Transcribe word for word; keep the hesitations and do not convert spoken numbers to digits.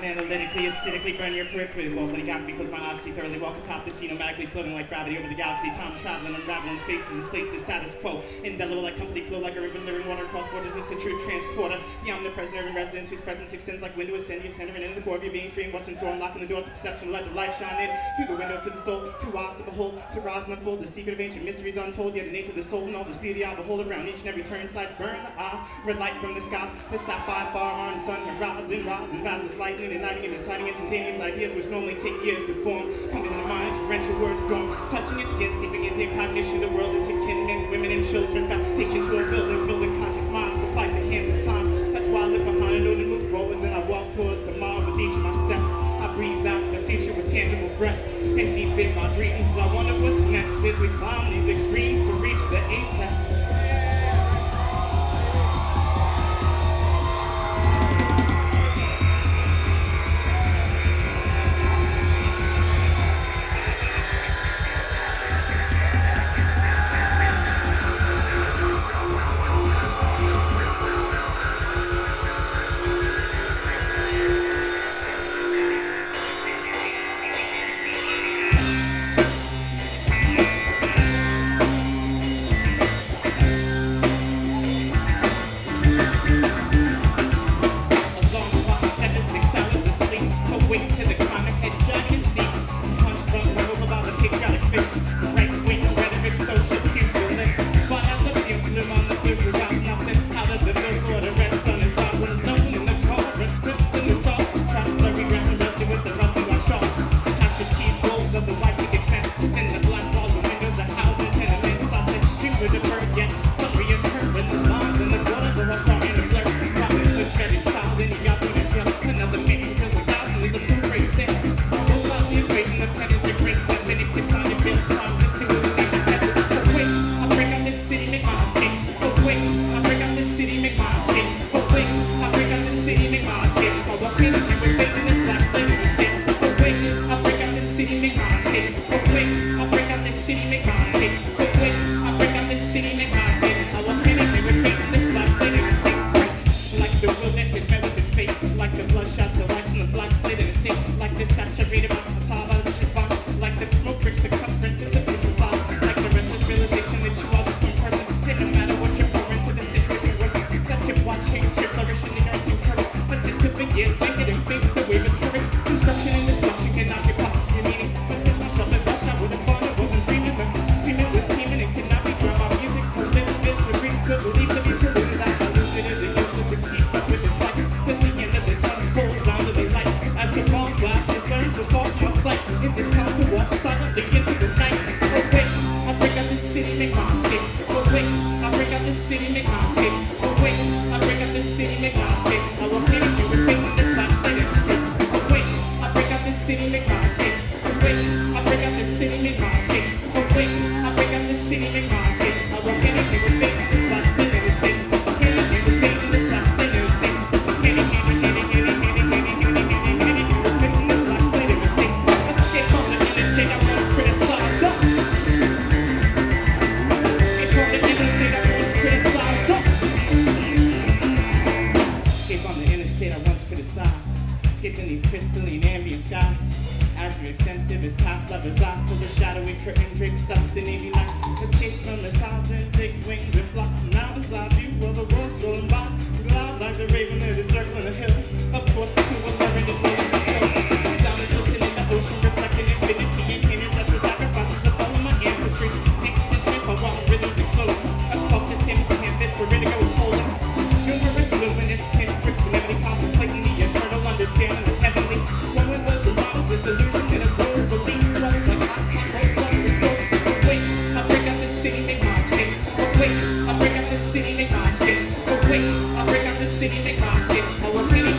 time analytically, acidically burn your periphery. Lawfully got because my eyes see thoroughly walk atop the sea, nomadically floating like gravity over the galaxy. Time traveling, unraveling space to displace the status quo. Indelible like company flow like a river, living water across borders. It's a true transporter. The omnipresent urban residence whose presence extends like window ascend. You're centering into the core of your being, freeing what's in store, unlocking the doors to perception. Let the light shine in through the windows to the soul. Two eyes to behold, to rise and unfold the secret of ancient mysteries untold. Yet innate to the soul and all this beauty I behold around each and every turn. Sights burn the eyes, red light from the skies. The sapphire bar on the sun, rising, rising, fast as lightning, igniting and inciting instantaneous ideas which normally take years to form. Coming into mind, torrential word storm, touching your skin, seeping into your cognition. The world is akin, men, women, and children. Foundation to a building, building conscious minds to fight the hands of time. That's why I live behind, I know to move forwards, and I walk towards tomorrow with each of my steps. I breathe out the future with tangible breath, and deep in my dreams, I wonder what's next as we climb these extremes to reach the apex. Wait, I break out the city, make my escape.